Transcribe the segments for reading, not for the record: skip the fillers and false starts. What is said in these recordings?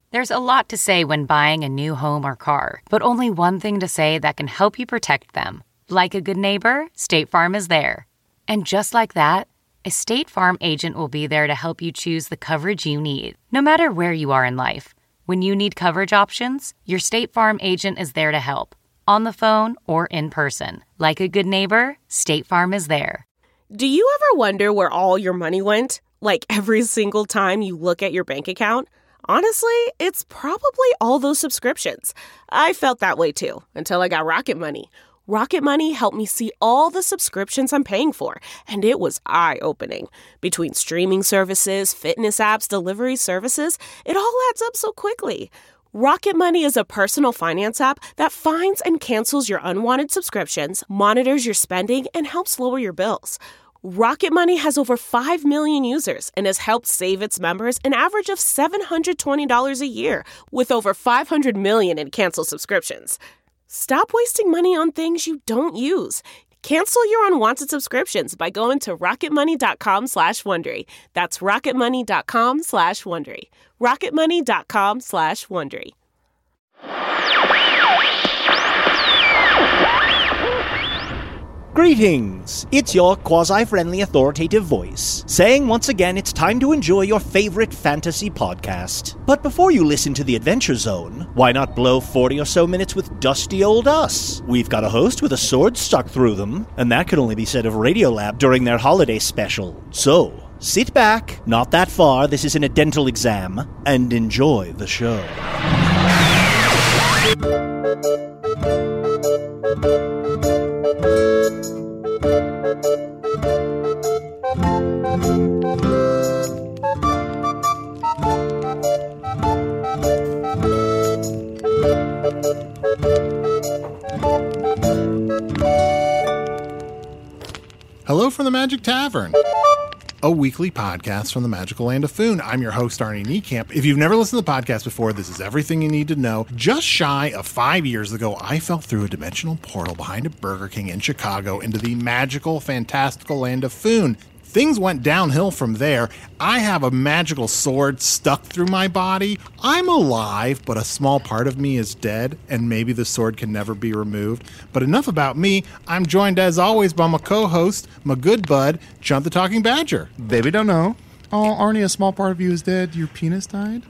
There's a lot to say when buying a new home or car, but only one thing to say that can help you protect them. Like a good neighbor, State Farm is there. And just like that, a State Farm agent will be there to help you choose the coverage you need, no matter where you are in life. When you need coverage options, your State Farm agent is there to help, on the phone or in person. Like a good neighbor, State Farm is there. Do you ever wonder where all your money went? Like every single time you look at your bank account? Honestly, it's probably all those subscriptions. I felt that way too, until I got Rocket Money. Rocket Money helped me see all the subscriptions I'm paying for, and it was eye-opening. Between streaming services, fitness apps, delivery services, it all adds up so quickly. Rocket Money is a personal finance app that finds and cancels your unwanted subscriptions, monitors your spending, and helps lower your bills. Rocket Money has over 5 million users and has helped save its members an average of $720 a year, with over 500 million in canceled subscriptions. Stop wasting money on things you don't use. Cancel your unwanted subscriptions by going to rocketmoney.com/Wondery. That's rocketmoney.com/Wondery. rocketmoney.com/Wondery. Greetings! It's your quasi-friendly authoritative voice, saying once again it's time to enjoy your favorite fantasy podcast. But before you listen to the Adventure Zone, why not blow 40 or so minutes with dusty old us? We've got a host with a sword stuck through them, and that could only be said of Radiolab during their holiday special. So, sit back, not that far, this isn't a dental exam, and enjoy the show. Hello from the Magic Tavern, a weekly podcast from the magical land of Foon. I'm your host, Arnie Niekamp. If you've never listened to the podcast before, this is everything you need to know. Just shy of 5 years ago, I fell through a dimensional portal behind a Burger King in Chicago into the magical, fantastical land of Foon. Things went downhill from there. I have a magical sword stuck through my body. I'm alive, but a small part of me is dead, and maybe the sword can never be removed. But enough about me. I'm joined, as always, by my co-host, my good bud, Chunt the Talking Badger. Baby don't know. Oh, Arnie, a small part of you is dead. Your penis died?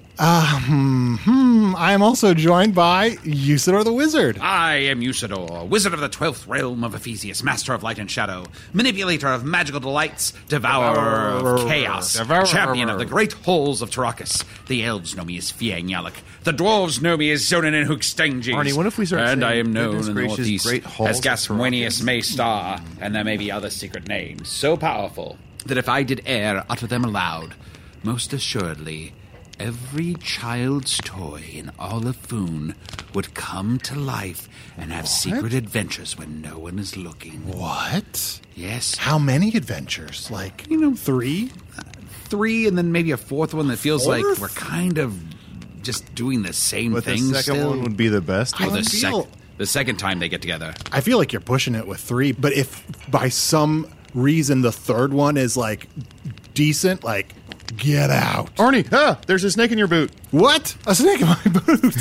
I am also joined by Usador the Wizard. I am Usador, wizard of the 12th realm of Ephesius, master of light and shadow, manipulator of magical delights, devourer of chaos, champion of the great halls of Tarakas. The elves know me as Fiang Yalak. The dwarves know me as Zonin and Hookstanges. Arnie, what if we start And saying, I am known goodness in the gracious, northeast great halls as of Gasmuenius Tarakas? Maystar, and there may be other secret names so powerful that if I did utter them aloud, most assuredly every child's toy in all of Foon would come to life and have secret adventures when no one is looking. What? Yes. How many adventures? Like, 3? 3, and then maybe a fourth one that feels like Fourth? we're kind of just doing the same But the thing second still. one would be the best Oh, one? the second time they get together. I feel like you're pushing it with 3, but if by some reason the third one is, like, decent, like, get out. Arnie, there's a snake in your boot. What? A snake in my boot.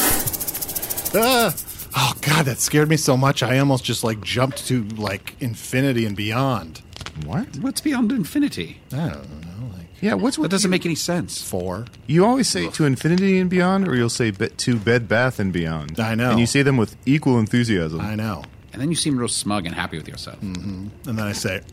Oh, God, that scared me so much. I almost just, like, jumped to, like, infinity and beyond. What? What's beyond infinity? I don't know, like, Yeah, what's with That doesn't you? make any sense. 4. You always say to infinity and beyond, or you'll say to Bed Bath and Beyond. I know. And you say them with equal enthusiasm. I know. And then you seem real smug and happy with yourself. And then I say,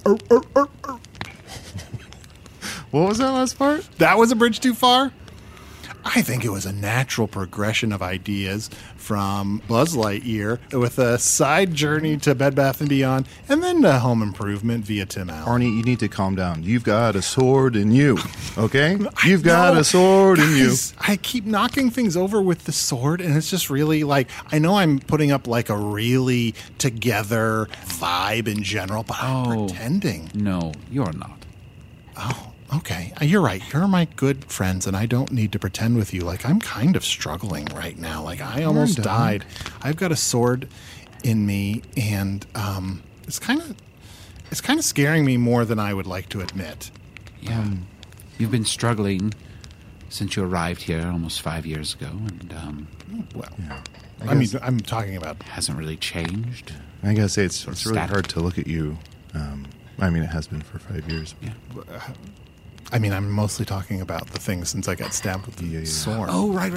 What was that last part? that was a bridge too far? I think it was a natural progression of ideas from Buzz Lightyear with a side journey to Bed Bath & Beyond and then to Home Improvement via Tim Allen. Arnie, you need to calm down. You've got a sword in you, okay? You've got a sword in you. Guys, I keep knocking things over with the sword, and it's just really like, I know I'm putting up like a really together vibe in general, but I'm pretending. No, you're not. Oh, okay. You're right. You're my good friends, and I don't need to pretend with you. Like, I'm kind of struggling right now. Like, I almost died. I've got a sword in me, and it's kind of scaring me more than I would like to admit. Yeah. You've been struggling since you arrived here almost 5 years ago, and Well, I mean, I'm talking about. hasn't really changed. I gotta say, it's really static. hard to look at you. I mean, it has been for 5 years. Yeah. I mean, I'm mostly talking about the thing since I got stabbed with the sword. Oh, right.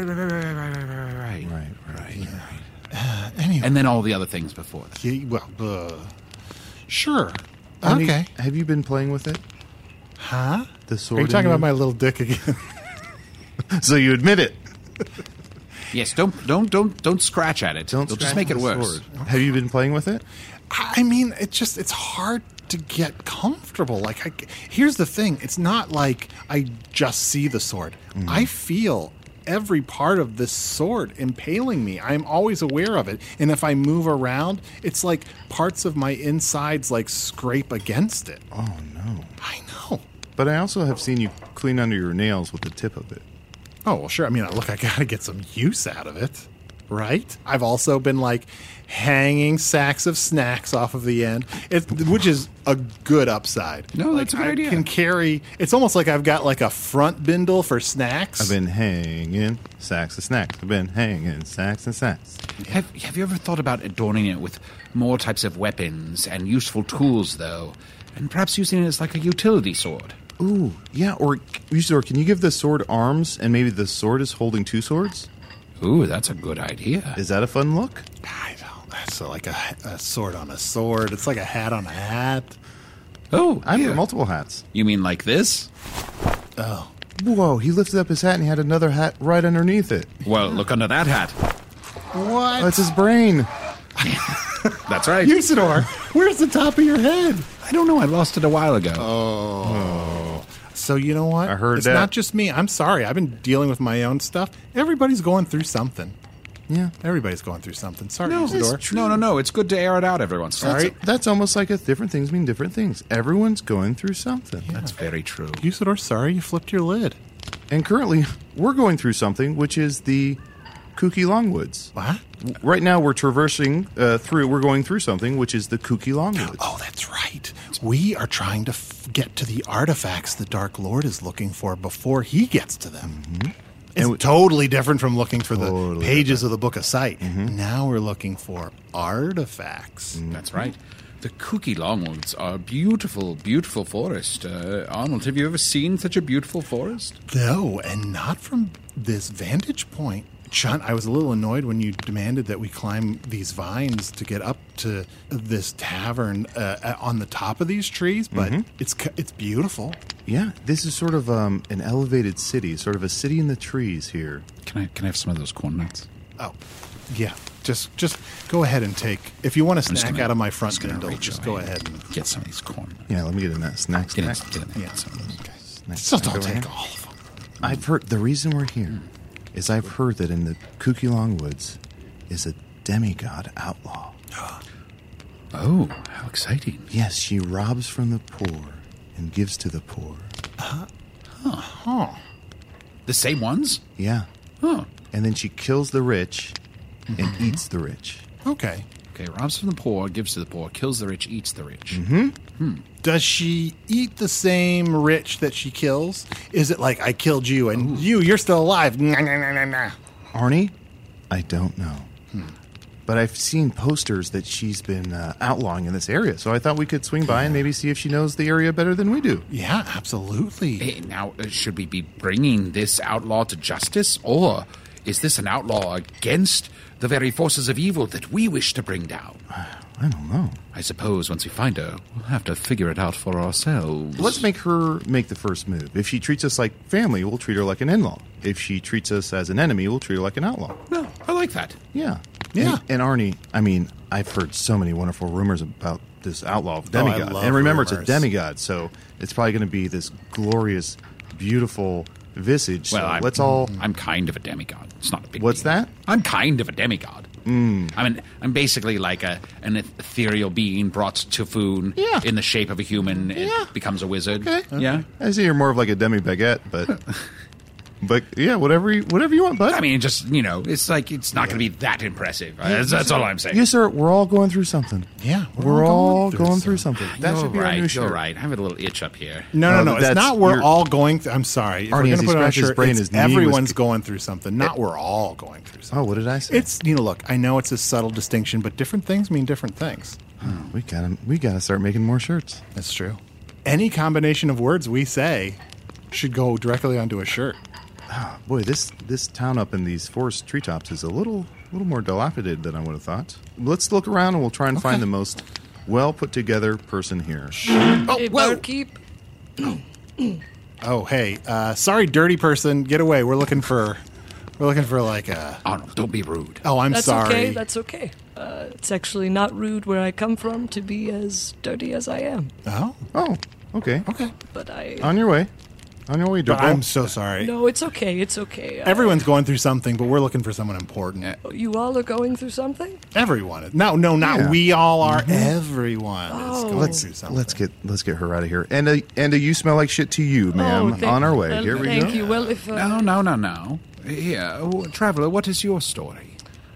Anyway, And then all the other things before that. yeah, well, sure. Honey, Okay. have you been playing with it? Huh? The sword. Are you talking in about my little dick again? So you admit it? Yes, don't scratch at it. Don't It'll just scratch make it the worse. sword. Have you been playing with it? I mean, it's hard to get comfortable. Like, here's the thing: it's not like I just see the sword. I feel every part of this sword impaling me. I'm always aware of it, and if I move around, it's like parts of my insides like scrape against it. Oh no! I know. But I also have seen you clean under your nails with the tip of it. Oh well, sure. I mean, look, I gotta get some use out of it, right? I've also been like hanging sacks of snacks off of the end, which is a good upside. No, that's a good I idea. Can carry. It's almost like I've got like a front bindle for snacks. I've been hanging sacks of snacks. I've been hanging sacks and sacks. Have you ever thought about adorning it with more types of weapons and useful tools, though? And perhaps using it as like a utility sword? Ooh, yeah. Or can you give the sword arms and maybe the sword is holding two swords? Ooh, that's a good idea. Is that a fun look? I don't. That's like a sword on a sword. It's like a hat on a hat. Oh, I've yeah. got multiple hats. You mean like this? Oh, Whoa, he lifted up his hat and he had another hat right underneath it. Well, look under that hat. what? That's his brain. That's right. Usador, where's the top of your head? I don't know. I lost it a while ago. So you know what? I heard it's that. not just me. I'm sorry. I've been dealing with my own stuff. Everybody's going through something. Yeah. Everybody's going through something. Sorry, No, Usador. no. It's good to air it out every once in a while. Sorry. That's almost like different things mean different things. Everyone's going through something. That's very true. Usador, sorry you flipped your lid. And currently, we're going through something, which is the Kooky Longwoods. What? Right now, we're traversing we're going through something, which is the Kooky Longwoods. Oh, that's right. We are trying to get to the artifacts the Dark Lord is looking for before he gets to them. It's totally different from looking for the pages of the Book of Sight. Now we're looking for artifacts. That's right. The Kooky Longwoods are a beautiful, beautiful forest. Arnold, have you ever seen such a beautiful forest? No, and not from this vantage point. John, I was a little annoyed when you demanded that we climb these vines to get up to this tavern on the top of these trees, but it's beautiful. Yeah, this is sort of an elevated city, sort of a city in the trees here. Can I have some of those corn nuts? Oh, yeah. Just go ahead and take. If you want a I'm just snack gonna- out of my front just gonna window, reach just over go and ahead and. get some of these corn nuts. Yeah, let me get in that snack. Get in snack. there. Yeah. Get some of those. Snack, Still snack don't over take here. all of them. I've heard the reason we're here is I've heard that in the Kooky Longwoods is a demigod outlaw. Oh, how exciting. Yes, she robs from the poor and gives to the poor. The same ones? Yeah. Oh. And then she kills the rich and eats the rich. Okay. Okay, robs from the poor, gives to the poor, kills the rich, eats the rich. Does she eat the same rich that she kills? Is it like I killed you and you're still alive? Nah, nah, nah, nah, nah. Arnie? I don't know. But I've seen posters that she's been outlawing in this area, so I thought we could swing by and maybe see if she knows the area better than we do. Yeah, absolutely. Hey, now, should we be bringing this outlaw to justice, or is this an outlaw against the very forces of evil that we wish to bring down? I don't know. I suppose once we find her, we'll have to figure it out for ourselves. Let's make her make the first move. If she treats us like family, we'll treat her like an in-law. If she treats us as an enemy, we'll treat her like an outlaw. No, I like that. Yeah. Yeah. And Arnie, I mean, I've heard so many wonderful rumors about this outlaw I demigod. love And remember, rumors. it's a demigod, so it's probably going to be this glorious, beautiful visage. So Well, let's all... I'm kind of a demigod. It's not a big What's deal. that? I'm kind of a demigod. I mean, I'm basically like an ethereal being brought to Foon Yeah. in the shape of a human. Yeah. It becomes a wizard. Okay. Yeah. I see you're more of like a demi-baguette, but... But yeah, whatever you want, bud. I mean, just, it's like, it's not going to be that impressive. That's all I'm saying. Yes, sir. We're all going through something. Yeah, we're all going through something. That should be our new shirt. You're right. I have a little itch up here. No. It's not we're all going through. I'm sorry. If Arnie, we're going to put on a his shirt, brain, it's his knee everyone's going through something. Not we're all going through something. Oh, what did I say? It's, look, I know it's a subtle distinction, but different things mean different things. We gotta start making more shirts. That's true. Any combination of words we say should go directly onto a shirt. Boy, this town up in these forest treetops is a little more dilapidated than I would have thought. Let's look around and we'll try and find the most well put together person here. Hey, barkeep. Oh, hey, sorry, dirty person, get away. We're looking for like a. Oh, no, don't be rude. Oh, I'm That's sorry. okay. That's okay. It's actually not rude where I come from to be as dirty as I am. Oh, Okay. But On your way, but I'm so sorry. No, it's okay. It's okay. Everyone's going through something, but we're looking for someone important. You all are going through something? Everyone. No, not Yeah. we all are. Everyone is going Let's through something. let's get her out of here. And you smell like shit to you, ma'am. On our way. Here we go. Thank you. Well, if No. Here, traveler, what is your story?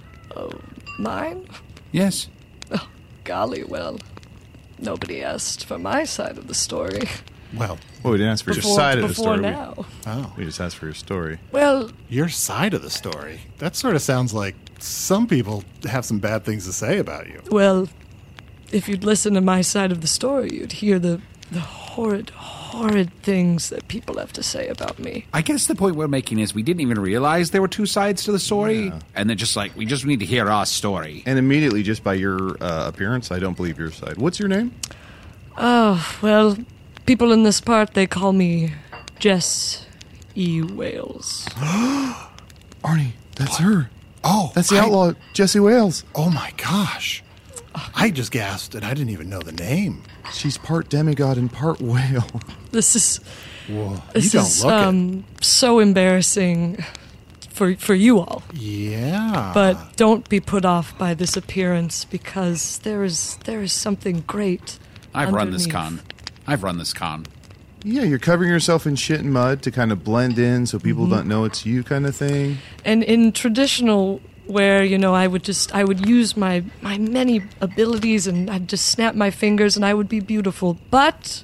mine? Yes. Oh, golly, well, nobody asked for my side of the story. Well, we didn't ask for your side of the Before story. now. We just asked for your story. Well, your side of the story. That sort of sounds like some people have some bad things to say about you. well, if you'd listen to my side of the story, you'd hear the horrid things that people have to say about me. I guess the point we're making is we didn't even realize there were two sides to the story, and then we just need to hear our story. And immediately, just by your appearance, I don't believe your side. What's your name? Oh, well, people in this part, they call me Jess E. Wales. Arnie, that's her. Oh, That's the outlaw, Jesse Wales. Oh my gosh. I just gasped and I didn't even know the name. She's part demigod and part whale. This is Whoa, this you don't is look it. so embarrassing for you all. Yeah. But don't be put off by this appearance because there is something great. I've run this underneath. con. Yeah, you're covering yourself in shit and mud to kind of blend in so people don't know it's you kind of thing. And in traditional where, I would use my many abilities and I'd just snap my fingers and I would be beautiful. But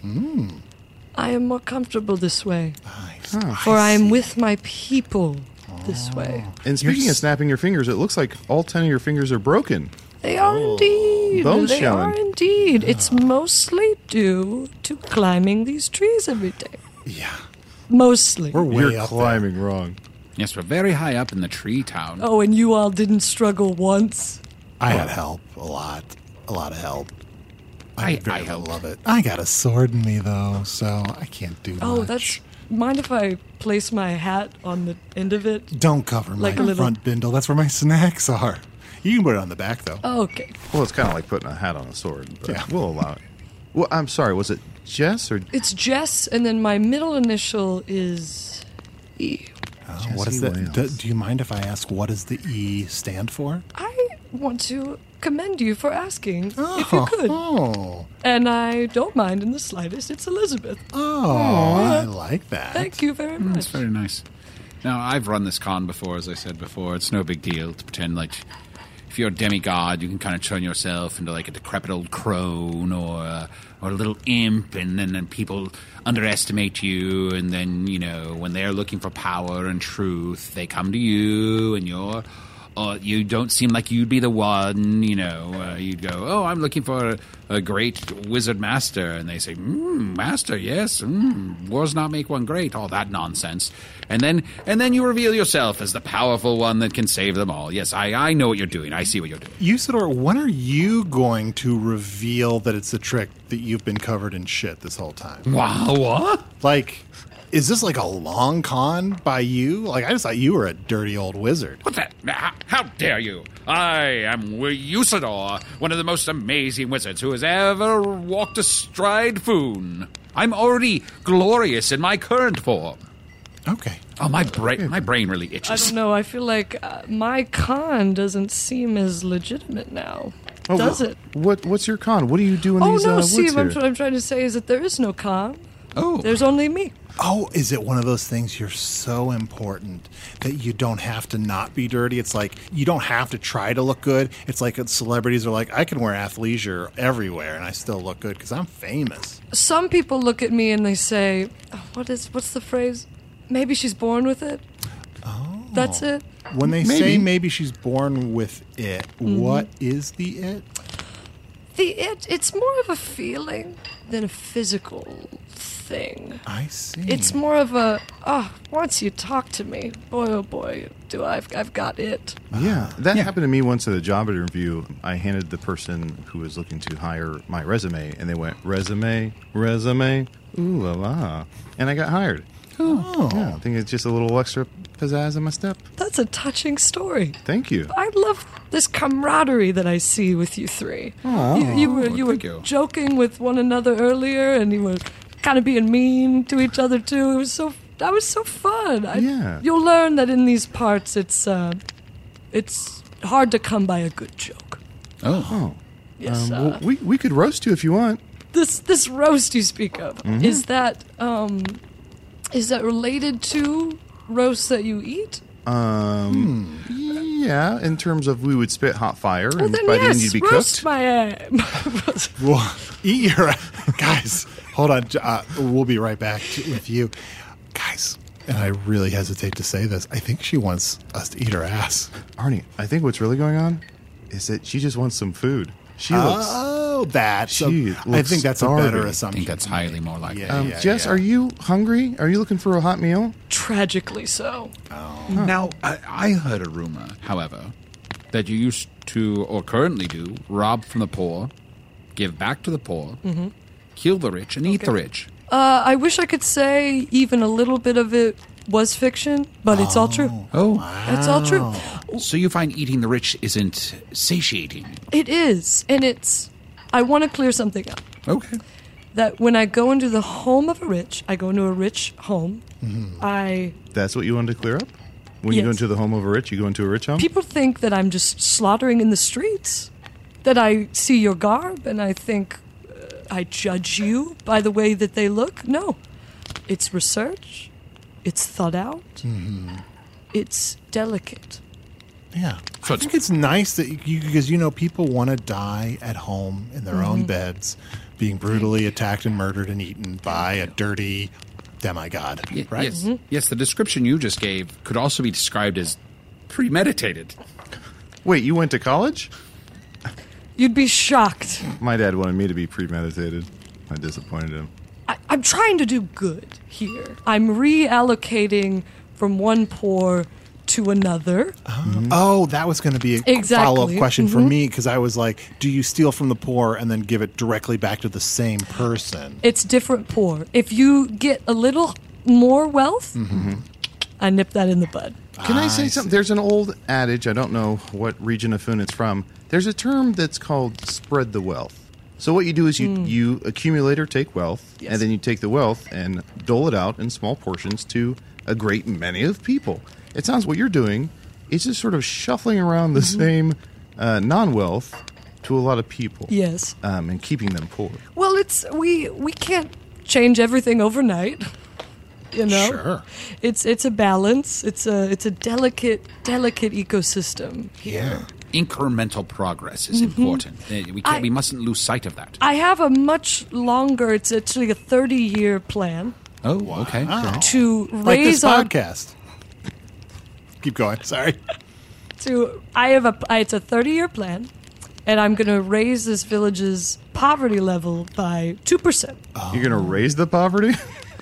I am more comfortable this way. Nice. For I am with my people this way. And speaking of snapping your fingers, it looks like all 10 of your fingers are broken. They are indeed. Bones They showing. are indeed. It's mostly due to climbing these trees every day. Yeah. Mostly. We're way You're up climbing wrong. Yes, we're very high up in the tree town. Oh, and you all didn't struggle once. there. I had help. A lot of help. I very helped. love it. I got a sword in me though, so I can't do Oh, much. that's... Mind if I place my hat on the end of it? Don't cover Like my a little- front bindle. That's where my snacks are. You can put it on the back though. Oh, okay. Well, it's kind of like putting a hat on a sword, but Yeah. we'll allow it. Well, I'm sorry, was it Jess or... It's Jess, and then my middle initial is E. What is Jesse that? Wales. Do you mind if I ask what does the E stand for? I want to commend you for asking, if you could. Oh. And I don't mind in the slightest. It's Elizabeth. Oh, I like that. Thank you very much. That's very nice. Now, I've run this con before, as I said before. It's no big deal to pretend like if you're a demigod, you can kind of turn yourself into like a decrepit old crone or a little imp, and then people underestimate you, and then, when they're looking for power and truth, they come to you, and you don't seem like you'd be the one, you'd go, oh, I'm looking for a great wizard master. And they say, master, yes, wars not make one great, all that nonsense. And then you reveal yourself as the powerful one that can save them all. Yes, I know what you're doing. I see what you're doing. Usador, when are you going to reveal that it's a trick that you've been covered in shit this whole time? Wow, what? Like, is this like a long con by you? Like, I just thought you were a dirty old wizard. What's that? How dare you? I am Usador, one of the most amazing wizards who has ever walked astride Foon. I'm already glorious in my current form. Okay. Oh, my brain really I itches. don't know. I feel like my con doesn't seem as legitimate now. Does it? What's your con? What do you do in Oh, these no, woods Steve, here? what I'm trying to say is that there is no con. Oh. There's only me. Oh, is it one of those things you're so important that you don't have to not be dirty? It's like you don't have to try to look good. It's like celebrities are like, I can wear athleisure everywhere and I still look good because I'm famous. Some people look at me and they say, what's the phrase? Maybe she's born with it. Oh. That's it. When they say maybe she's born with it, what is the it? It's more of a feeling than a physical thing. I see. It's more of a, once you talk to me, boy, oh boy, I've got it. Yeah, that happened to me once at a job interview. I handed the person who was looking to hire my resume, and they went, resume, ooh la la. And I got hired. Oh. Yeah, I think it's just a little extra pizzazz in my step. That's a touching story. Thank you. I love this camaraderie that I see with you three. You were thank you. joking with one another earlier, and you were kind of being mean to each other too. That was so fun. Yeah. You'll learn that in these parts, it's hard to come by a good joke. Oh. Yes. Well, we could roast you if you want. This roast you speak of, is that related to roasts that you eat? Yeah, in terms of we would spit hot fire, Well, and then by the end yes, you'd be roast cooked. my Well, eat your guys. Hold on, we'll be right back with you, guys. And I really hesitate to say this. I think she wants us to eat her ass. Arnie, I think what's really going on is that she just wants some food. She looks. That. She I looks think that's a starving. better I assumption. think that's highly more likely. Yeah. Jess, are you hungry? Are you looking for a hot meal? Tragically so. Now, I heard a rumor, however, that you used to, or currently do, rob from the poor, give back to the poor, kill the rich, and eat the rich. I wish I could say even a little bit of it was fiction, but it's all true. Oh. It's all true. So you find eating the rich isn't satiating? It is, and I want to clear something up. Okay. That when I go into the home of a rich, I go into a rich home, That's what you wanted to clear up? When you go Yes. into the home of a rich, you go into a rich home? people think that I'm just slaughtering in the streets, that I see your garb and I think I judge you by the way that they look. No, it's research, it's thought out, it's delicate. Yeah. So I think it's nice that because people want to die at home in their own beds, being brutally attacked and murdered and eaten by a dirty demigod, right? Yes. Yes, the description you just gave could also be described as premeditated. Wait, you went to college? You'd be shocked. My dad wanted me to be premeditated. I disappointed him. I'm trying to do good here. I'm reallocating from one poor to another. Oh, that was going to be a Exactly. follow-up question for me because I was like, do you steal from the poor and then give it directly back to the same person? It's different poor. If you get a little more wealth, I nip that in the bud. Can I say something? There's an old adage, I don't know what region of Foon it's from. There's a term that's called spread the wealth. So what you do is you accumulate or take wealth, Yes. and then you take the wealth and dole it out in small portions to a great many of people. It sounds what you're doing is just sort of shuffling around the same non-wealth to a lot of people. Yes. And keeping them poor. Well, we can't change everything overnight. Sure. It's a balance. It's a delicate ecosystem here. Incremental progress is important. We mustn't lose sight of that. I have a much longer. It's actually a 30-year plan Oh, okay. to Like this raise our podcast. Keep going. Sorry. it's a 30-year plan, and I'm going to raise this village's poverty level by 2%. You're going to raise the poverty?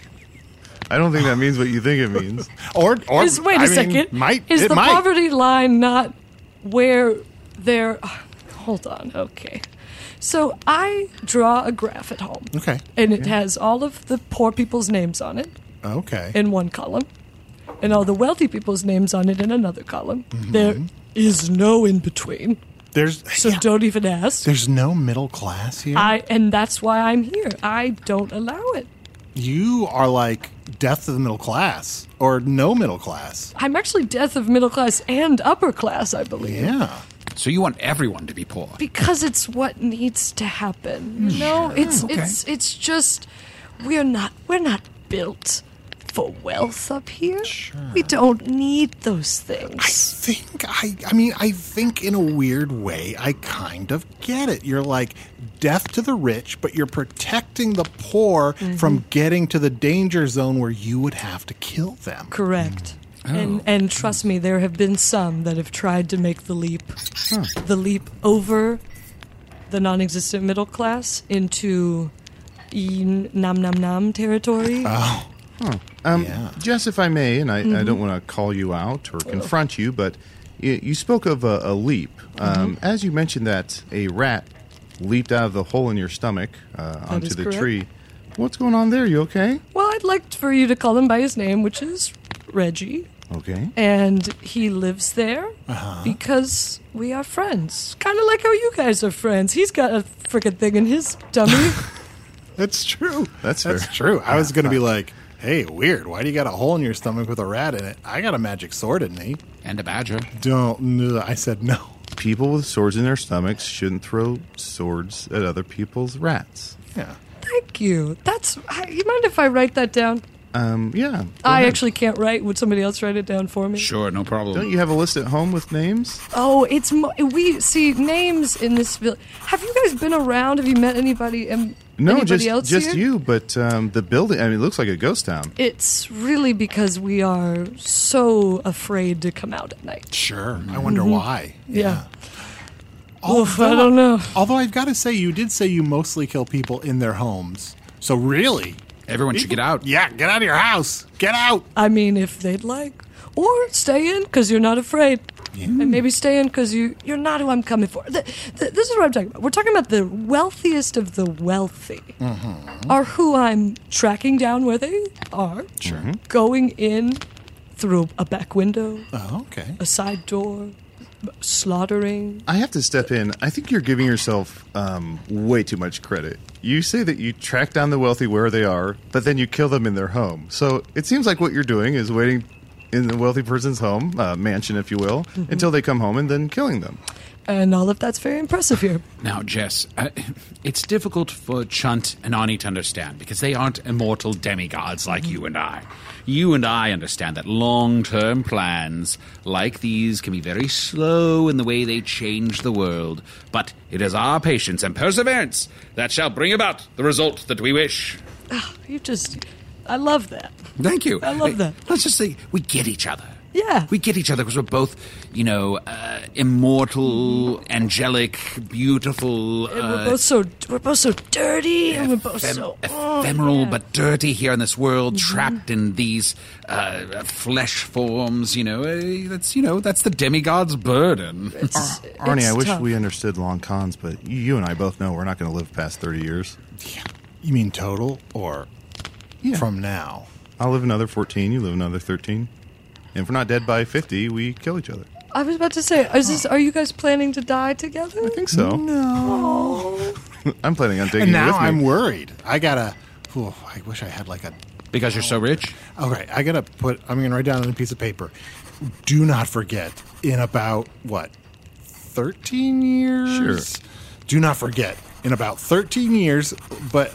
I don't think that means what you think it means. Or Wait a second. Is the poverty line not where they're... Hold on. Okay. So I draw a graph at home. Okay. And it has all of the poor people's names on it Okay. in one column, and all the wealthy people's names on it in another column. There is no in between. So don't even ask. There's no middle class here. And that's why I'm here. I don't allow it. You are like death of the middle class or no middle class. I'm actually death of middle class and upper class, I believe. Yeah. So you want everyone to be poor? Because it's what needs to happen. It's just we're not built for wealth up here. Sure. We don't need those things. I think in a weird way, I kind of get it. You're like death to the rich, but you're protecting the poor from getting to the danger zone where you would have to kill them. Correct. And trust me, there have been some that have tried to make the leap over the non-existent middle class into nam territory. Oh. Jess, if I may, and I don't want to call you out or confront you, but you spoke of a leap. As you mentioned that a rat leaped out of the hole in your stomach onto the correct. tree. What's going on there? You okay? Well, I'd like for you to call him by his name, which is Reggie. Okay. And he lives there because we are friends. Kind of like how you guys are friends. He's got a frickin' thing in his tummy. That's true. That's true. I was going to be like, hey, weird. Why do you got a hole in your stomach with a rat in it? I got a magic sword in me. And a badger. I said no. People with swords in their stomachs shouldn't throw swords at other people's rats. Yeah. Thank you. You mind if I write that down? Yeah. I actually can't write. Would somebody else write it down for me? Sure, no problem. Don't you have a list at home with names? Oh, we see names in this village. Have you guys been around? Have you met anybody? No, anybody else just here? you. But the building, it looks like a ghost town. It's really because we are so afraid to come out at night. Sure. I wonder why. Yeah. Oof, I don't know. Although I've got to say, you did say you mostly kill people in their homes. So really... Everyone should get out. Yeah, get out of your house. Get out. I mean, if they'd like. Or stay in because you're not afraid. Yeah. And maybe stay in because you're not who I'm coming for. This is what I'm talking about. We're talking about the wealthiest of the wealthy. Are who I'm tracking down where they are. Sure. Going in through a back window. Oh, okay. A side door. Slaughtering. I have to step in. I think you're giving yourself way too much credit. You say that you track down the wealthy where they are, but then you kill them in their home. So it seems like what you're doing is waiting in the wealthy person's home, mansion, if you will, until they come home and then killing them. And all of that's very impressive here. Now, Jess, it's difficult for Chunt and Arnie to understand because they aren't immortal demigods like you and I. You and I understand that long-term plans like these can be very slow in the way they change the world. But it is our patience and perseverance that shall bring about the result that we wish. Oh, I love that. Thank you. I love that. Let's just say we get each other. Yeah. We get each other because we're both, immortal, angelic, beautiful. And we're both so dirty, and we're both so ephemeral but dirty here in this world, trapped in these flesh forms. That's the demigod's burden. Arnie, I wish we understood long cons, but you and I both know we're not going to live past 30 years. Yeah. You mean total or from now? I'll live another 14. You live another 13. And if we're not dead by 50, we kill each other. I was about to say, are you guys planning to die together? I think so. No. I'm planning on taking and you now with me. I'm worried. I wish I had Because you're so rich? All right, I'm going to write down on a piece of paper. Do not forget, in about, 13 years? Sure. Do not forget, in about 13 years, but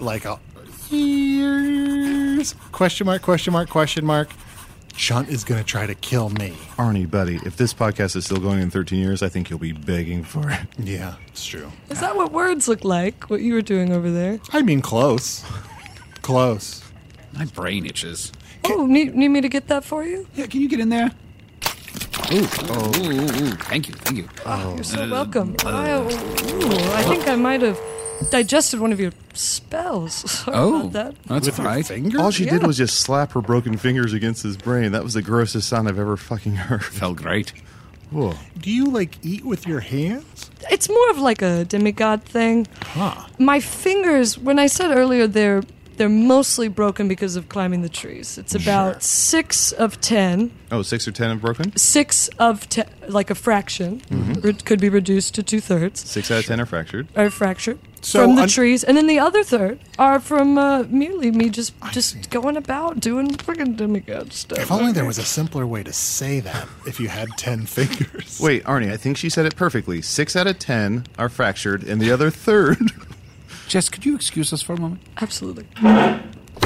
years, question mark, Chunt is going to try to kill me. Arnie, buddy, if this podcast is still going in 13 years, I think you'll be begging for it. Yeah, it's true. Is that what words look like, what you were doing over there? I mean, close. Close. My brain itches. Need me to get that for you? Yeah, can you get in there? Ooh. Thank you. You're so welcome. I think I might have digested one of your spells. Sorry about that. That's With right. your finger? All she did was just slap her broken fingers against his brain. That was the grossest sound I've ever fucking heard. Felt great. Whoa. Do you, eat with your hands? It's more of like a demigod thing. Huh. My fingers, when I said earlier they're mostly broken because of climbing the trees. It's about 6 of 10. Oh, 6 or 10 have broken? 6 of 10, like a fraction, could be reduced to 2/3. 6 out of 10 are fractured. Are fractured So from the trees, and then the other third are from merely me just going about doing friggin' demigod stuff. If only there was a simpler way to say that if you had 10 fingers. Wait, Arnie, I think she said it perfectly. 6 out of 10 are fractured, and the other third... Jess, could you excuse us for a moment? Absolutely.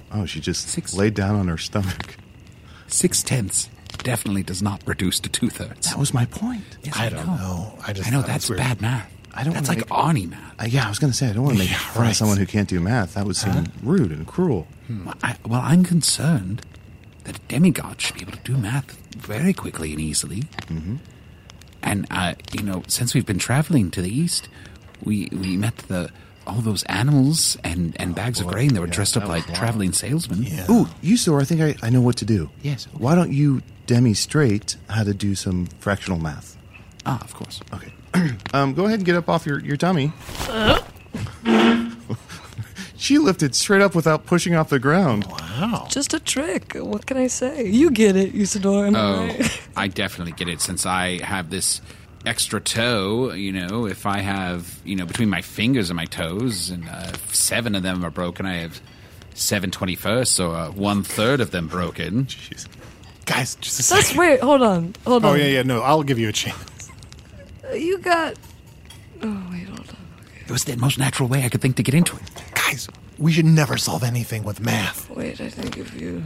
Oh, she just Six. laid down on her stomach. 6/10 definitely does not reduce to 2/3. That was my point. Yes, I don't know. I just I know thought it that's was weird. bad math. That's wanna like Arnie math. Yeah, I was going to say, I don't want to make fun right. of someone who can't do math. That would seem rude and cruel. Well, I'm concerned that a demigod should be able to do math very quickly and easily. Mm-hmm. And, since we've been traveling to the east, we met all those animals and bags of grain that were dressed up like traveling salesmen. Yeah. Ooh, Usador, I think I know what to do. Yes. Why don't you demonstrate how to do some fractional math? Ah, of course. Okay. Go ahead and get up off your tummy. She lifted straight up without pushing off the ground. Wow. Just a trick. What can I say? You get it, Usador. Am I right? I definitely get it since I have this extra toe. If I have, between my fingers and my toes, and 7 of them are broken, I have 7 21st, so 1/3 of them broken. Jeez. Guys, just a second. Wait, hold on. Oh, yeah, no, I'll give you a chance. You got... Oh, wait, hold on. It was the most natural way I could think to get into it. Guys, we should never solve anything with math. Wait, I think if you...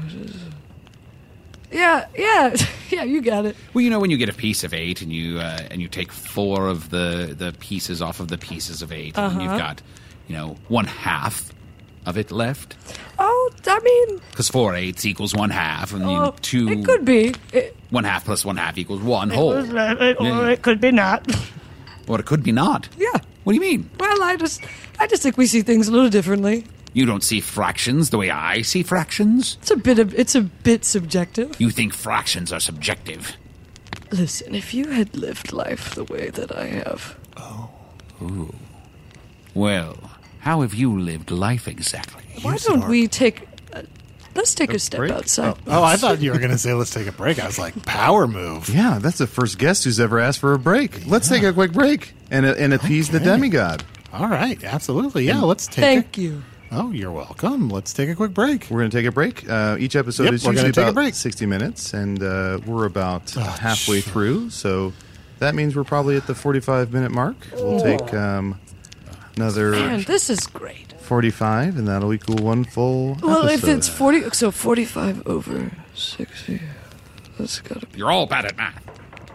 Yeah, you got it. Well, when you get a piece of 8 and you take 4 of the pieces off of the pieces of 8, and you've got, 1/2 of it left. Oh, I mean... Because 4 8s equals 1/2, and 2... It could be. 1/2 plus 1/2 equals 1 whole. Or it could be not. Or it could be not. Yeah. What do you mean? Well, I just think we see things a little differently. You don't see fractions the way I see fractions? It's a bit subjective. You think fractions are subjective. Listen, if you had lived life the way that I have... Ooh. Well, how have you lived life exactly? Why don't we take... let's take a step break? outside. Oh, I thought you were going to say, let's take a break. I was like, power move. Yeah, that's the first guest who's ever asked for a break. Let's take a quick break and appease the demigod. All right, absolutely. Yeah, let's take Thank you. Oh, you're welcome. Let's take a quick break. We're going to take a break. Each episode Yep, is we're gonna usually take a about break. 60 minutes, and we're about halfway through. So that means we're probably at the 45-minute mark. We'll take another Man, this is great. 45, and that'll equal one full Well, if episode. it's 40... So 45 over 60... That's gotta be... You're all bad at math.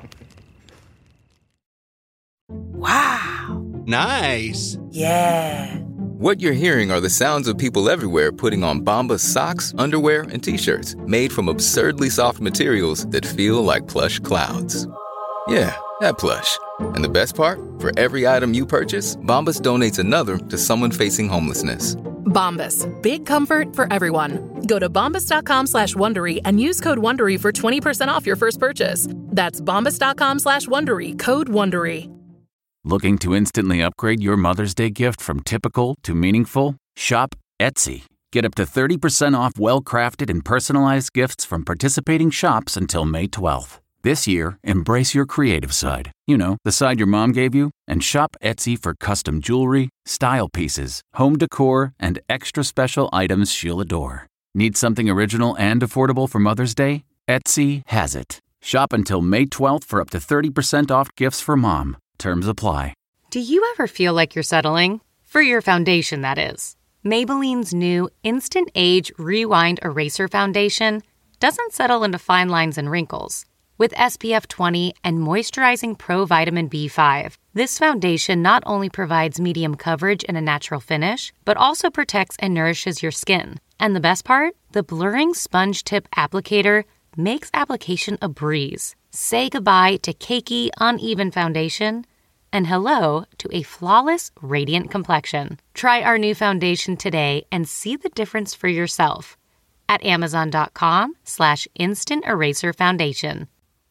Wow. Nice. Yeah. What you're hearing are the sounds of people everywhere putting on Bombas socks, underwear, and T-shirts made from absurdly soft materials that feel like plush clouds. Yeah, that plush. And the best part? For every item you purchase, Bombas donates another to someone facing homelessness. Bombas. Big comfort for everyone. Go to bombas.com/Wondery and use code Wondery for 20% off your first purchase. That's bombas.com/Wondery. Code Wondery. Looking to instantly upgrade your Mother's Day gift from typical to meaningful? Shop Etsy. Get up to 30% off well-crafted and personalized gifts from participating shops until May 12th. This year, embrace your creative side. You know, the side your mom gave you. And shop Etsy for custom jewelry, style pieces, home decor, and extra special items she'll adore. Need something original and affordable for Mother's Day? Etsy has it. Shop until May 12th for up to 30% off gifts for mom. Terms apply. Do you ever feel like you're settling? For your foundation, that is. Maybelline's new Instant Age Rewind Eraser Foundation doesn't settle into fine lines and wrinkles. With SPF 20 and moisturizing Pro Vitamin B5, this foundation not only provides medium coverage and a natural finish, but also protects and nourishes your skin. And the best part? The blurring sponge tip applicator makes application a breeze. Say goodbye to cakey, uneven foundation and hello to a flawless, radiant complexion. Try our new foundation today and see the difference for yourself at Amazon.com/Instant Eraser Foundation.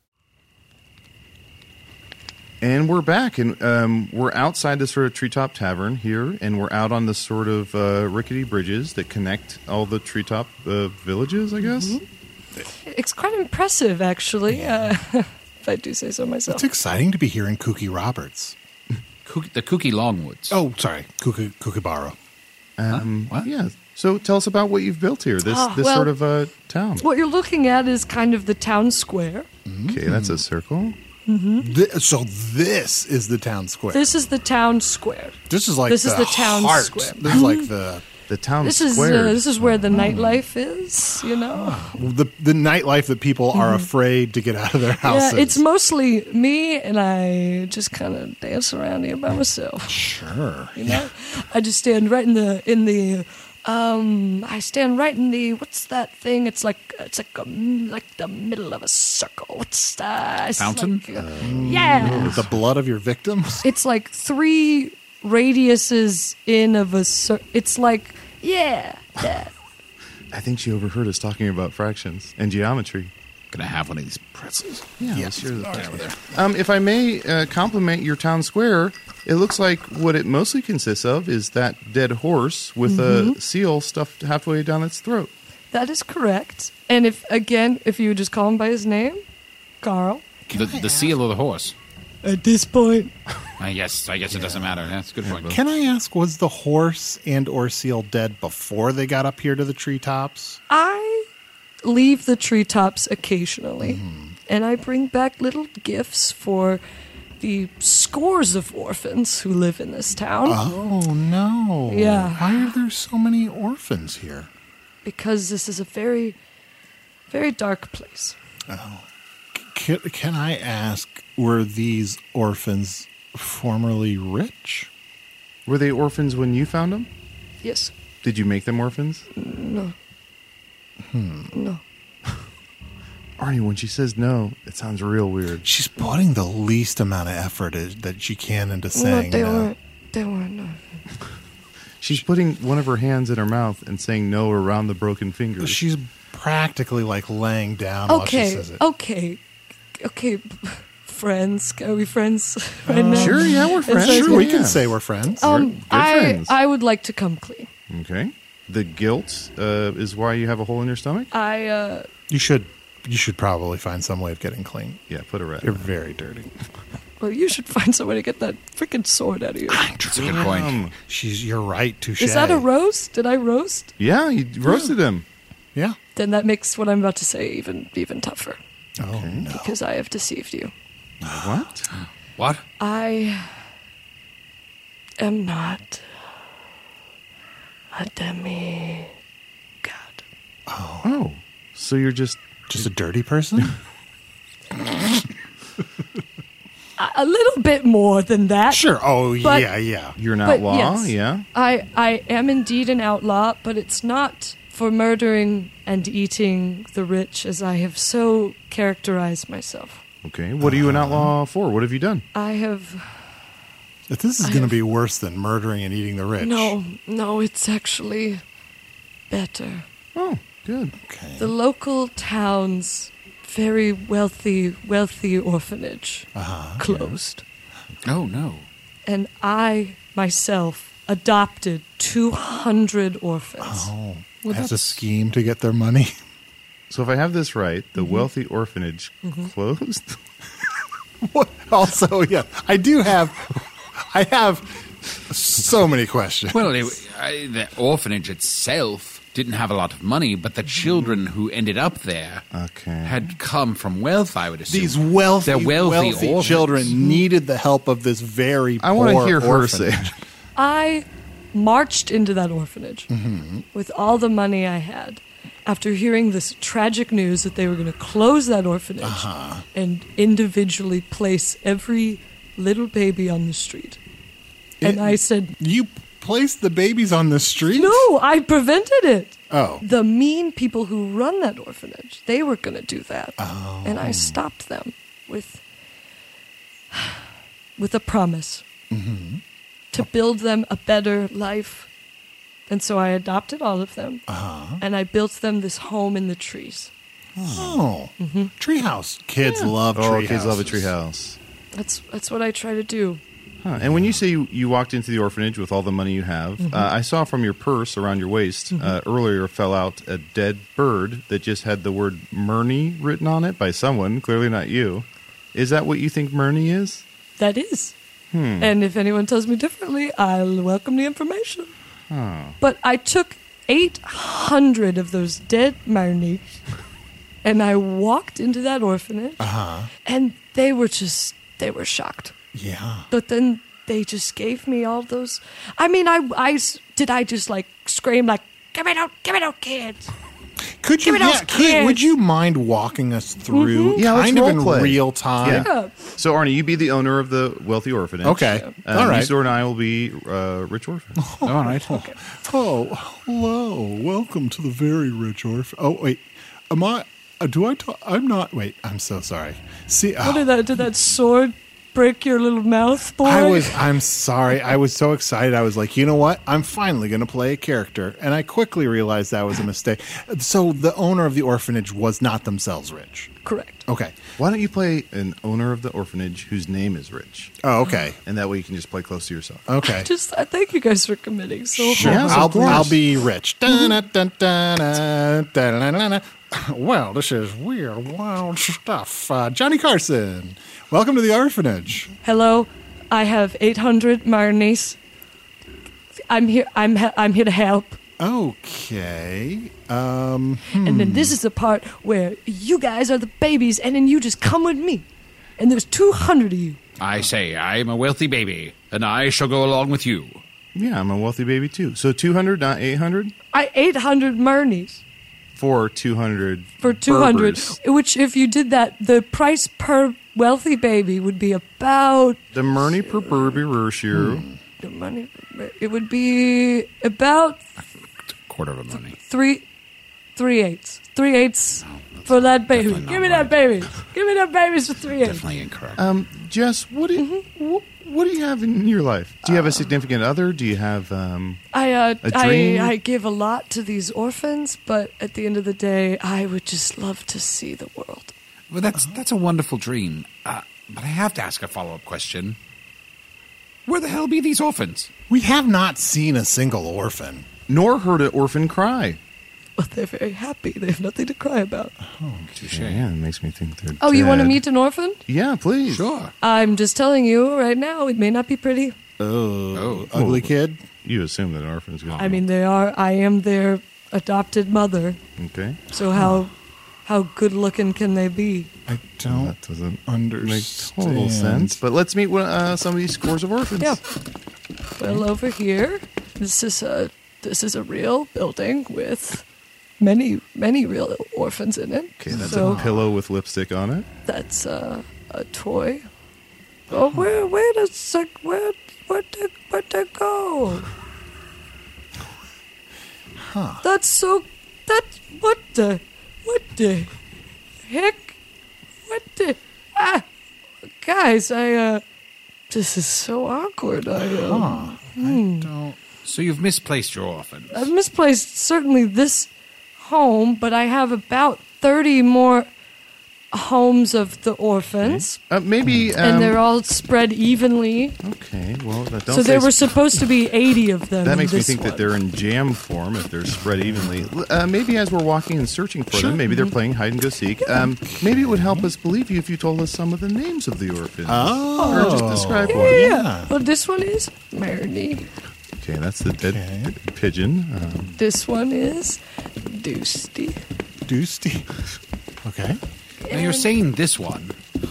And we're back, and we're outside the sort of treetop tavern here, and we're out on the sort of rickety bridges that connect all the treetop villages, I guess. Mm-hmm. It's quite impressive, actually, if I do say so myself. It's exciting to be hearing Kooky Roberts. The Kooky Longwoods. Oh, sorry, Kookaburra. What? Yeah. So tell us about what you've built here, this sort of town. What you're looking at is kind of the town square. Okay, that's a circle. Mm-hmm. So this is the town square. This is the town square. This is like This the is the town heart. square. This is like the The town This square. is where the nightlife is, you know? The nightlife that people are afraid to get out of their houses. Yeah, it's mostly me, and I just kind of dance around here by myself. Sure. You know? I just stand right in the what's that thing? It's like the middle of a circle. What's that? It's Fountain? like, yeah. The blood of your victims? It's like 3 radiuses in of a circle. It's like, yeah. I think she overheard us talking about fractions and geometry. Gonna have one of these pretzels. Yeah, sure. If I may compliment your town square, it looks like what it mostly consists of is that dead horse with a seal stuffed halfway down its throat. That is correct. And if you would just call him by his name, Carl. The seal or the horse? At this point. Yes, I guess it doesn't matter. That's a good point. Can I ask, was the horse and or seal dead before they got up here to the treetops? I leave the treetops occasionally, and I bring back little gifts for the scores of orphans who live in this town. Oh, no. Yeah. Why are there so many orphans here? Because this is a very, very dark place. Oh. Can I ask, were these orphans formerly rich? Were they orphans when you found them? Yes. Did you make them orphans? No. No. Arnie, when she says no, it sounds real weird. She's putting the least amount of effort that she can into saying no. They weren't. No. She's putting one of her hands in her mouth and saying no around the broken fingers. She's practically like laying down while she says it. Okay, friends. Are we friends right now? Sure, yeah, we're friends. Sure, we can Yeah. say we're friends. Good friends. I would like to come clean. Okay. The guilt is why you have a hole in your stomach? You should probably find some way of getting clean. Yeah, put a rat. You're very dirty. Well, you should find some way to get that freaking sword out of you. That's a good point. You're right, touche. Is that a roast? Did I roast? Yeah, you roasted him. Yeah. Then that makes what I'm about to say even tougher. Oh, no. Because I have deceived you. What? What? I am not a demigod. Oh. So you're just a dirty person? A little bit more than that. Sure. Oh, But- yeah. you're an But outlaw, yes, yeah? I am indeed an outlaw, but it's not for murdering and eating the rich as I have so characterized myself. Okay. What are you an outlaw for? What have you done? I have... If this is going to be worse than murdering and eating the rich. No, it's actually better. Oh, good. Okay. The local town's very wealthy orphanage closed. Oh, no. And I, myself, adopted 200 orphans. Oh. Well, As a that's- scheme to get their money. So if I have this right, the wealthy orphanage closed? What? Also, yeah, I have so many questions. Well, the orphanage itself didn't have a lot of money, but the children who ended up there had come from wealth, I would assume. These wealthy orphans. children needed the help of this very I poor want to hear her orphanage. say. I marched into that orphanage with all the money I had after hearing this tragic news that they were going to close that orphanage and individually place every little baby on the street. And I said, You placed the babies on the street? no, I prevented it. Oh. The mean people who run that orphanage, they were going to do that. Oh. And I stopped them with a promise to build them a better life. And so I adopted all of them, and I built them this home in the trees. Oh. Treehouse. Kids love treehouses. Oh, kids love a treehouse. That's what I try to do. Huh. And when you say you walked into the orphanage with all the money you have, I saw from your purse around your waist earlier fell out a dead bird that just had the word Murney written on it by someone, clearly not you. Is that what you think Murney is? That is. And if anyone tells me differently, I'll welcome the information. But I took 800 of those dead Marnies, and I walked into that orphanage, and they were shocked. Yeah. But then they just gave me all those. I mean, I just like scream like, give me no kids. Could you, Kate, would you mind walking us through kind of in real time? Yeah. So, Arnie, you be the owner of the wealthy orphanage. Okay. All right. Usador and I will be rich orphans. All right. Okay. Oh, hello. Welcome to the very rich orphan. Oh, wait. Am I... do I talk? I'm not... Wait, I'm so sorry. See... Did that sword break your little mouth, boy? I'm sorry. I was so excited. I was like, you know what? I'm finally going to play a character. And I quickly realized that was a mistake. So the owner of the orphanage was not themselves rich. Correct. Okay. Why don't you play an owner of the orphanage whose name is Rich? Oh, okay. And that way you can just play close to yourself. Okay. I thank you guys for committing so sure. hard. I'll be Rich. Well, this is weird, wild stuff. Johnny Carson, welcome to the orphanage. Hello, I have 800 Marnies. I'm here. I'm here to help. Okay. And then this is the part where you guys are the babies, and then you just come with me. And there's 200 of you. I say, I'm a wealthy baby, and I shall go along with you. Yeah, I'm a wealthy baby too. So 200, not 800? 800 Marnies. For 200. For 200, Berbers. which if you did that, the price per wealthy baby would be about... The money per Berby The money, it would be about... Quarter of a money. 3/8. 3/8 for that baby. Give me that baby. Give me that baby for 3/8. Definitely incorrect. Jess, what do you have in your life? Do you have a significant other? Do you have a dream? I give a lot to these orphans, but at the end of the day, I would just love to see the world. Well, that's a wonderful dream. But I have to ask a follow-up question. Where the hell be these orphans? We have not seen a single orphan. Nor heard an orphan cry. Well, they're very happy. They have nothing to cry about. Oh, touche. Yeah, it makes me think they're Oh, dead. you want to meet an orphan? Yeah, please. Sure. I'm just telling you right now, it may not be pretty. Oh, ugly kid? You assume that an orphan's going to I mean, they are. I am their adopted mother. Okay. So how good looking can they be? I don't That doesn't understand. make total sense. But let's meet some of these scores of orphans. Yeah. Well, over here, this is a real building with many real orphans in it. Okay, that's so a pillow with lipstick on it. That's a toy. Oh, where'd they go? Huh. What the heck? Guys, this is so awkward. I don't... So you've misplaced your orphan. I've misplaced certainly this home, but I have about 30 more homes of the orphans. Maybe... and they're all spread evenly. Okay, well, that don't So there say were supposed to be 80 of them. That in makes me this think one. that they're in jam form if they're spread evenly. Maybe as we're walking and searching for them, maybe they're playing hide and go seek. Maybe it would help us believe you if you told us some of the names of the orphans. Oh. Or just describe one. Yeah. Well, this one is Marnie. Okay, that's the dead pigeon. This one is Doosty. Doosty. Okay. Now you're saying this one,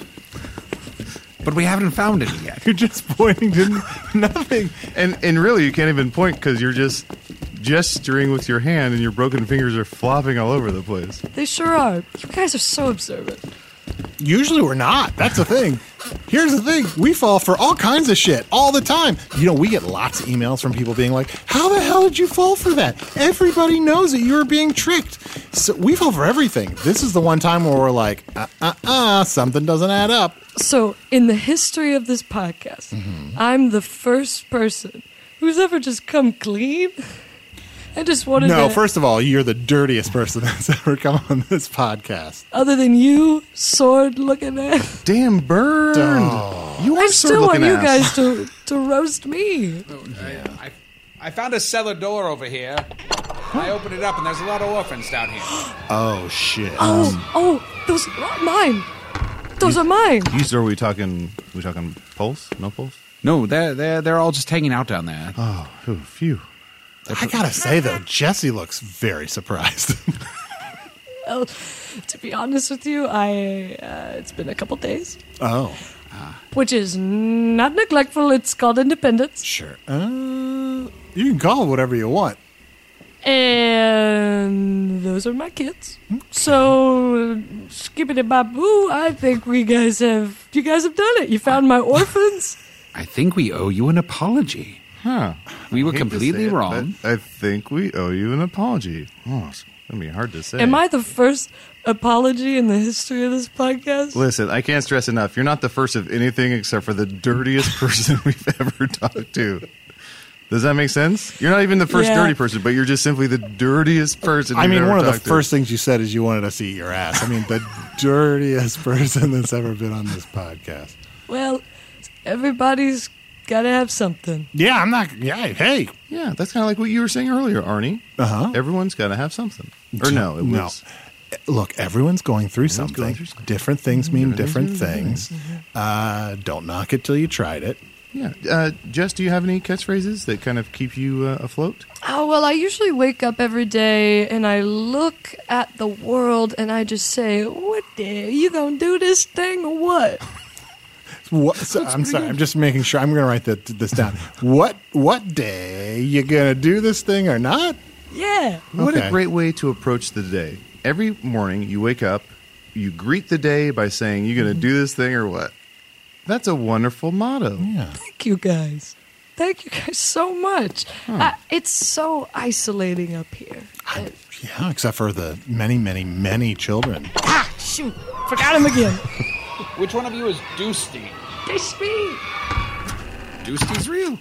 but we haven't found any yet. You're just pointing to nothing. And really, you can't even point because you're just gesturing with your hand and your broken fingers are flopping all over the place. They sure are. You guys are so observant. Usually we're not. That's the thing. Here's the thing. We fall for all kinds of shit all the time. You know, we get lots of emails from people being like, how the hell did you fall for that? Everybody knows that you were being tricked. So we fall for everything. This is the one time where we're like, something doesn't add up. So, in the history of this podcast, I'm the first person who's ever just come clean. I just wanted No, to... first of all, you're the dirtiest person that's ever come on this podcast. Other than you, sword-looking ass. Damn, burned. Oh. You are I still want sword-looking you ass. guys to roast me. I found a cellar door over here. I opened it up, and there's a lot of orphans down here. Oh, shit. Those are mine. Those are mine. Are we talking pulse? No pulse? No, they're all just hanging out down there. Oh, phew. I gotta say, though, Jesse looks very surprised. Well, to be honest with you, it's been a couple days. Oh. which is not neglectful. It's called independence. Sure. You can call it whatever you want. And those are my kids. So, skippity-bop-boo, I think you guys have done it. You found my orphans. I think we owe you an apology. Huh. We were I hate to completely say it, wrong. but I think we owe you an apology. Oh, it's going to be hard to say. Am I the first apology in the history of this podcast? Listen, I can't stress enough. You're not the first of anything except for the dirtiest person we've ever talked to. Does that make sense? You're not even the first dirty person, but you're just simply the dirtiest person I we've mean, ever one of the talked to. first things you said is you wanted us to eat your ass. I mean, the dirtiest person that's ever been on this podcast. Well, everybody's got to have something. Yeah, I'm not. Yeah, hey. Yeah, that's kind of like what you were saying earlier, Arnie. Uh-huh. Everyone's got to have something. Or no, it was... Look, everyone's going through something. going through something. Different things mean different things. Don't knock it till you tried it. Yeah. Jess, do you have any catchphrases that kind of keep you afloat? Oh, well, I usually wake up every day and I look at the world and I just say, what day? You gonna do this thing or what? I'm sorry. I'm just making sure. I'm going to write this down. What day? You going to do this thing or not? Yeah. What Okay. a great way to approach the day. Every morning you wake up, you greet the day by saying, you going to do this thing or what? That's a wonderful motto. Yeah. Thank you guys. Thank you guys so much. It's so isolating up here. Yeah, except for the many, many, many children. Shoot. Forgot him again. Which one of you is Doosty? It's me. Doosty's real.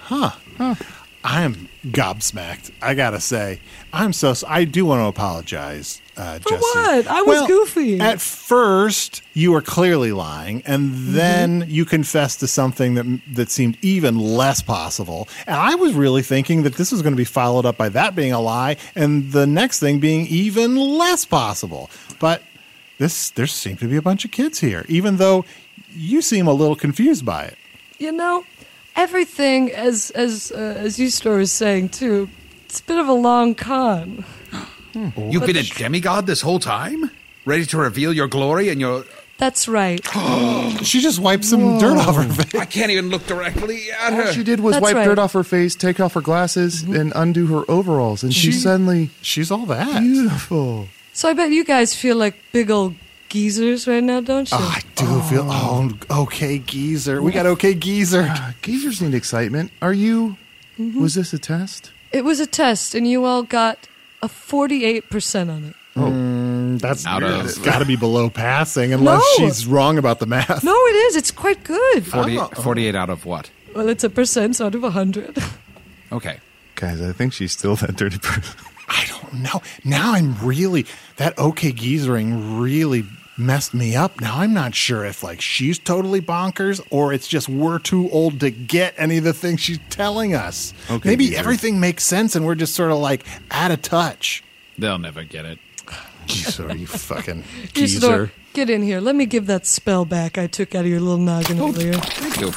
I am gobsmacked. I gotta say, I do want to apologize, Jesse. For what? I was goofy. At first, you were clearly lying, and then you confessed to something that seemed even less possible. And I was really thinking that this was going to be followed up by that being a lie, and the next thing being even less possible. But there seem to be a bunch of kids here, even though you seem a little confused by it. You know, everything, as Eustor was saying too, it's a bit of a long con. You've been a demigod this whole time? Ready to reveal your glory and your... That's right. She just wiped some dirt off her face. I can't even look directly at All her. she did was That's wipe right. dirt off her face, take off her glasses, and undo her overalls. And she's suddenly She's all that. beautiful. So I bet you guys feel like big old geezers right now, don't you? I do feel. Okay, geezer. We got okay, geezer. Geezers need excitement. Are you... Was this a test? It was a test, and you all got a 48% on it. That's Out of- it's got to be below passing, unless No. she's wrong about the math. No, it is. It's quite good. 48 out of what? Well, it's a percent out of 100. Okay. Guys, I think she's still that dirty person. I don't know. Now I'm really that okay geezering really messed me up. Now I'm not sure if like she's totally bonkers or it's just we're too old to get any of the things she's telling us. Okay, Maybe geezer. everything makes sense and we're just sort of like out of touch. They'll never get it. Geezer, you fucking Eustor, geezer. get in here. Let me give that spell back I took out of your little noggin earlier. Thank you.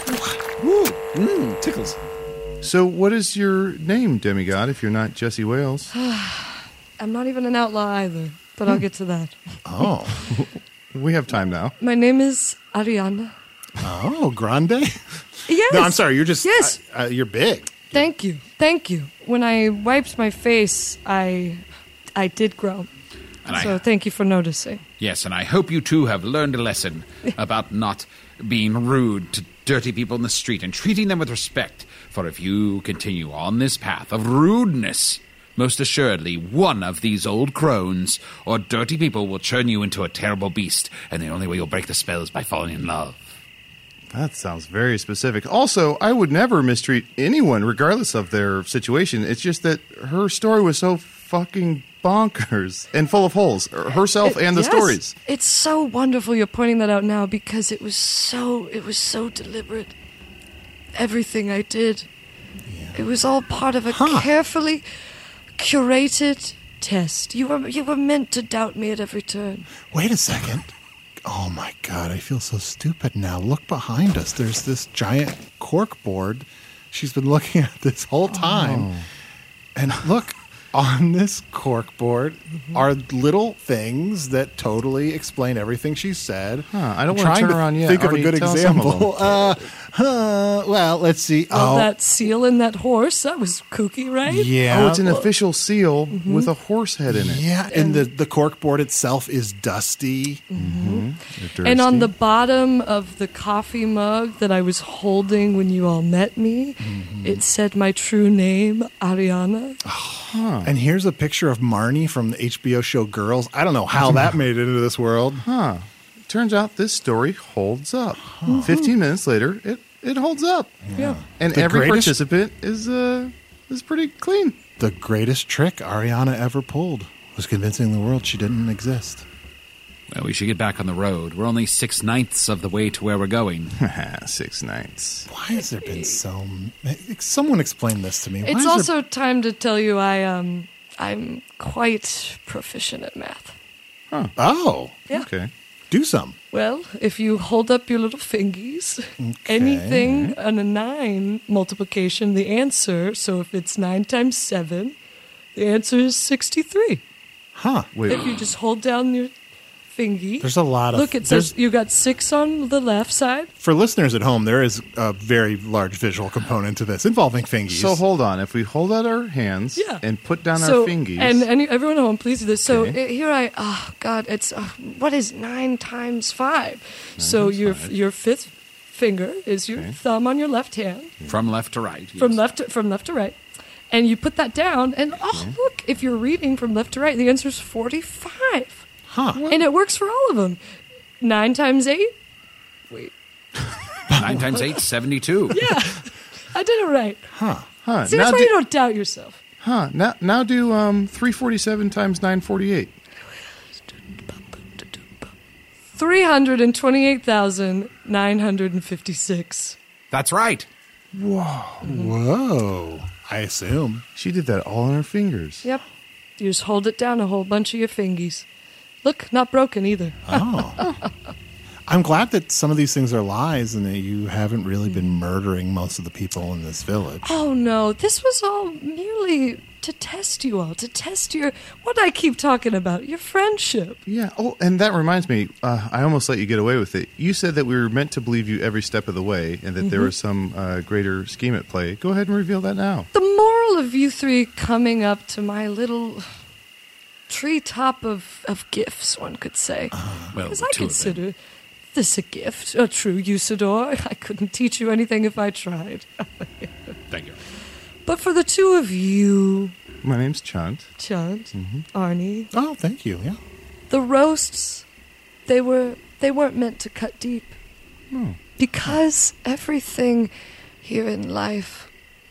Tickles. So what is your name, demigod, if you're not Jesse Wales? I'm not even an outlaw either, but I'll get to that. Oh, We have time now. My name is Ariana. oh, grande. Yes. No, I'm sorry. You're just Yes. you're big. Thank you. Thank you. When I wiped my face, I did grow. And So thank you for noticing. Yes, and I hope you too have learned a lesson about not being rude to dirty people in the street and treating them with respect. For if you continue on this path of rudeness, most assuredly one of these old crones or dirty people will turn you into a terrible beast, and the only way you'll break the spell is by falling in love. That sounds very specific. Also, I would never mistreat anyone, regardless of their situation. It's just that her story was so fucking bonkers and full of holes. Herself and the Yes. stories. It's so wonderful you're pointing that out now because it was so deliberate. Everything I did. It was all part of a carefully curated test. You were meant to doubt me at every turn. Wait a second. Oh my God, I feel so stupid now. Look behind us. There's this giant cork board she's been looking at this whole time. And look, on this corkboard are little things that totally explain everything she said. I don't want to turn around yet. Think of a Arnie, good tell some of example. Well, let's see. Well, that seal and that horse, that was kooky, right? Yeah. Oh, it's an official seal with a horse head in it. Yeah, and the corkboard itself is dusty. And on the bottom of the coffee mug that I was holding when you all met me, it said my true name, Ariana. And here's a picture of Marnie from the HBO show Girls. I don't know how that made it into this world. Turns out this story holds up. 15 minutes later, it holds up. Yeah. And every participant is pretty clean. The greatest trick Ariana ever pulled was convincing the world she didn't exist. Well, we should get back on the road. We're only 6/9 of the way to where we're going. 6/9. Why has there been so... Someone explain this to me. It's also time to tell you I'm quite proficient at math. Oh. Yeah. Okay. Do some. Well, if you hold up your little fingies, anything on a 9 multiplication, the answer, so if it's 9 times 7, the answer is 63. Wait. If you just hold down your fingy. There's a lot of... Look, it says you got 6 on the left side. For listeners at home, there is a very large visual component to this involving fingies. So hold on. If we hold out our hands and put down our fingies... And everyone at home, please do this. So here it's... what is 9 times 5? So your fifth finger is your thumb on your left hand. From left to right. From left to right. And you put that down, and look, if you're reading from left to right, the answer is 45. And it works for all of them. 9 times 8? Wait. 9 times 8, 72. Yeah. I did it right. See, Now that's why you don't doubt yourself. Now do 347 times 948. 328,956. That's right. Whoa. I assume. She did that all on her fingers. Yep. You just hold it down a whole bunch of your fingies. Look, not broken either. I'm glad that some of these things are lies and that you haven't really been murdering most of the people in this village. Oh, no. This was all merely to test you all, to test what I keep talking about, your friendship. Yeah. Oh, and that reminds me, I almost let you get away with it. You said that we were meant to believe you every step of the way and that there was some greater scheme at play. Go ahead and reveal that now. The moral of you three coming up to my little treetop of gifts, one could say. Well, because I consider this a gift, a true Usador. I couldn't teach you anything if I tried. Thank you. But for the two of you... My name's Chunt. Arnie. Oh, thank you, yeah. The roasts, they weren't meant to cut deep. No. Because everything here in life,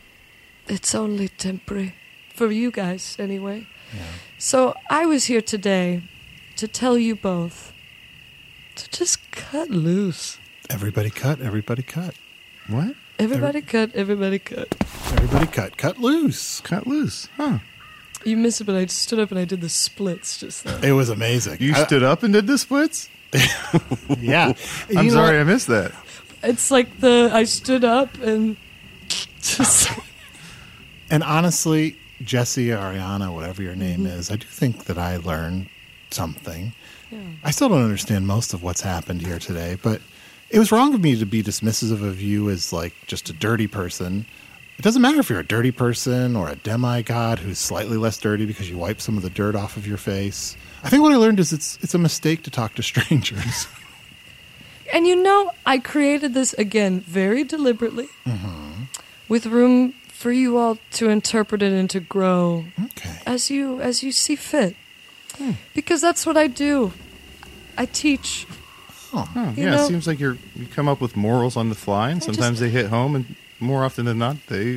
it's only temporary. For you guys, anyway. Yeah. So I was here today to tell you both to just cut loose. Everybody cut, everybody cut. What? Everybody cut, everybody cut. Everybody cut, cut loose. Cut loose, huh? You missed it, but I stood up and I did the splits just then. It was amazing. You stood up and did the splits? Yeah. I'm sorry I missed that. It's like I stood up and just... And honestly, Jessie, Ariana, whatever your name is, I do think that I learned something. Yeah. I still don't understand most of what's happened here today, but it was wrong of me to be dismissive of you as like just a dirty person. It doesn't matter if you're a dirty person or a demigod who's slightly less dirty because you wipe some of the dirt off of your face. I think what I learned is it's a mistake to talk to strangers. And I created this, again, very deliberately, with room for you all to interpret it and to grow as you see fit. Because that's what I do. I teach. It seems like you come up with morals on the fly, and sometimes they hit home, and more often than not, they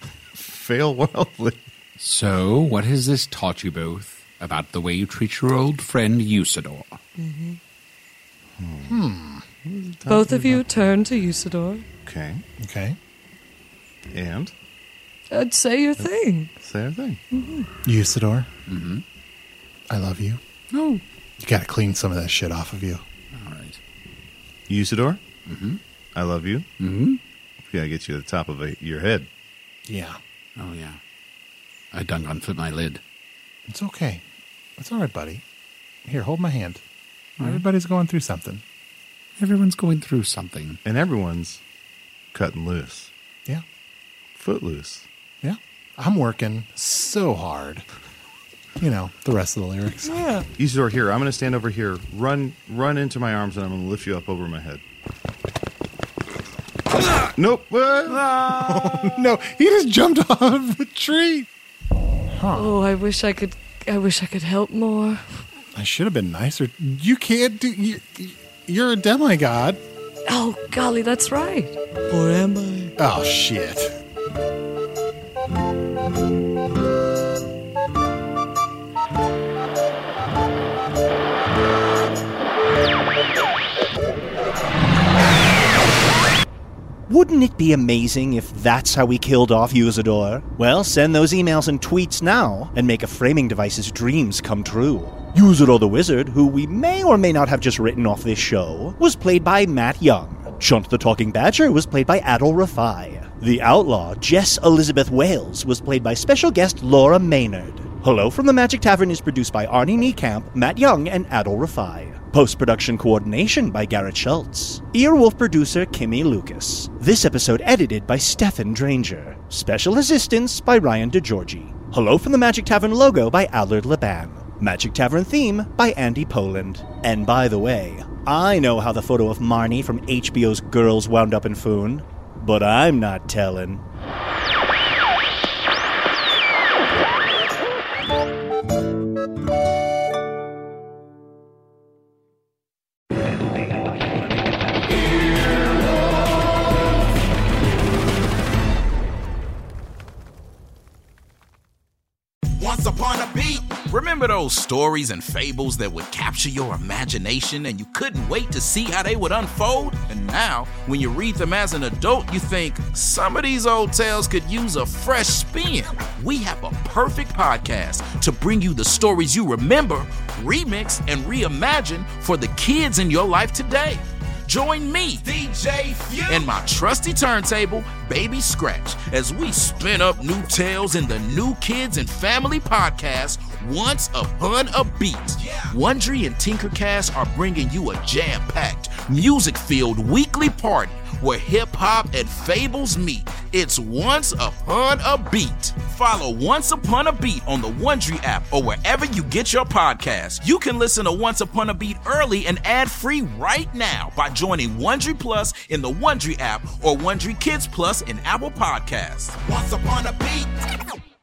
fail wildly. So, what has this taught you both about the way you treat your old friend Usador? Both of you turn to Usador. Okay. And? I'd say your thing. Say our thing. Usador, I love you. Oh. You got to clean some of that shit off of you. All right. Usador, I love you. We gotta get you to the top of your head. Yeah. Oh, yeah. I done gone flip my lid. It's okay. It's all right, buddy. Here, hold my hand. Everybody's going through something. Everyone's going through something. And everyone's cutting loose. Yeah. Footloose. Yeah. I'm working so hard. You know, the rest of the lyrics. Yeah. Isidore, here. I'm going to stand over here. Run into my arms, and I'm going to lift you up over my head. Nope. No, he just jumped off of the tree. Oh, I wish I could help more. I should have been nicer. You can't do... You're a demigod. Oh, golly, that's right. Or am I? Oh, shit. Wouldn't it be amazing if that's how we killed off Usador? Well, send those emails and tweets now and make a Framing Device's dreams come true. Usador the Wizard, who we may or may not have just written off this show, was played by Matt Young. Chunt the Talking Badger was played by Adol Rafai. The Outlaw, Jess Elizabeth Wales, was played by special guest Laura Maynard. Hello from the Magic Tavern is produced by Arnie Niekamp, Matt Young, and Adol Rafai. Post-production coordination by Garrett Schultz. Earwolf producer Kimmy Lucas. This episode edited by Stefan Dranger. Special assistance by Ryan DeGiorgi. Hello from the Magic Tavern logo by Allard Laban. Magic Tavern theme by Andy Poland. And by the way, I know how the photo of Marnie from HBO's Girls wound up in Foon, but I'm not telling. Once upon a beat. Remember those stories and fables that would capture your imagination and you couldn't wait to see how they would unfold? And now, when you read them as an adult, you think, some of these old tales could use a fresh spin. We have a perfect podcast to bring you the stories you remember, remix, and reimagine for the kids in your life today. Join me, DJ Few, and my trusty turntable, Baby Scratch, as we spin up new tales in the New Kids and Family podcast, Once Upon a Beat. Wondery and Tinkercast are bringing you a jam-packed, music-filled weekly party where hip-hop and fables meet. It's Once Upon a Beat. Follow Once Upon a Beat on the Wondery app or wherever you get your podcasts. You can listen to Once Upon a Beat early and ad-free right now by joining Wondery Plus in the Wondery app or Wondery Kids Plus in Apple Podcasts. Once Upon a Beat.